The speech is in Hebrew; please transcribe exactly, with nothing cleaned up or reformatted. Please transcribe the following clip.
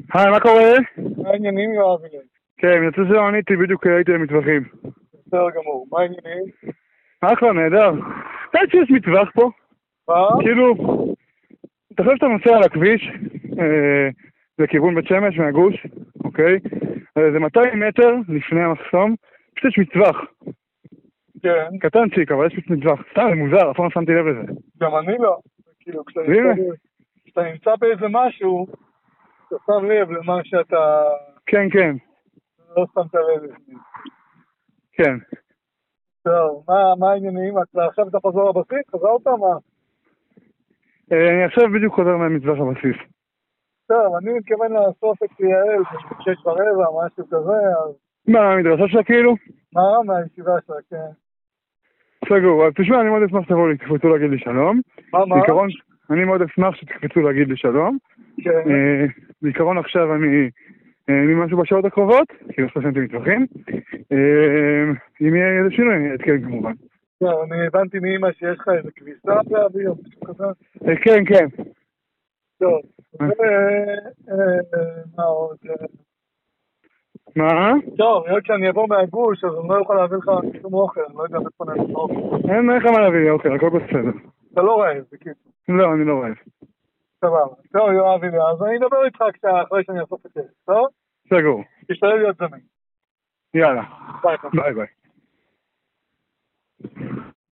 היי, מה קורה? מה העניינים יואב אלי? כן, יצא שלא עניתי, בדיוק הייתי במטווחים. בסדר גמור, מה העניינים? אחלה, נהדר. אתה יודע שיש מטווח פה? מה? כאילו, אתה חושב שאתה נוסע על הכביש, אה, לכיוון בית שמש מהגוש, אוקיי? אה, זה מאתיים מטר לפני המחסום, פשוט יש מטווח. כן. קטנצ'יק, אבל יש פשוט מטווח. סתם, זה מוזר, אף פעם לא שמתי לב לזה. גם אני לא. כאילו, כשאתה הנה. נמצא ב- כשאתה נמצא באיזה משהו, אתה שם לב למה שאתה כן, כן, לא שמת לב לפני. כן. טוב, מה- מה העניינים? אתה עכשיו אתה חוזר לבסיס? חזרת? מה? אה, אני עכשיו בדיוק חוזר מהמטווח הבסיס. טוב, אני מתכוון לאסוף את יעל בשש ורבע, משהו כזה, אז מה, המדרשה שלה כאילו? מה? מהישיבה שלה, כן. סגור, אז תשמע, אני מאוד אשמח שתבואו לי, תקפצו להגיד לי שלום. מה, מה? בעיקרון, אני מאוד אשמח שתקפצו להגיד לי שלום. כן. אה, בעיקרון עכשיו אני אה, אני משהו בשעות הקרובות, כי לא סיימתי מטווחים. אה, אם יהיה איזה שינוי, אני אעדכן כמובן. טוב, אני הבנתי מאמא שיש לך איזה כביסה באוויר, משהו כזה. אה, כן, כן. טוב, ו- אה, מה עוד? מה? טוב, היות שאני אבוא מהגוש, אז אני לא יכול להביא לך שום אוכל, אני לא יודע איפה נביא לך אוכל. אין לך מה להביא לי, אוקיי, הכל בסדר. אתה לא רעב, בקיצור. לא, אני לא רעב. סבבה. טוב, יואב אלי, אז אני אדבר איתך כשה- אחרי שאני אאסוף את זה, טוב? סגור. תשתדל להיות זמין. יאללה. ביי ביי. ביי ביי.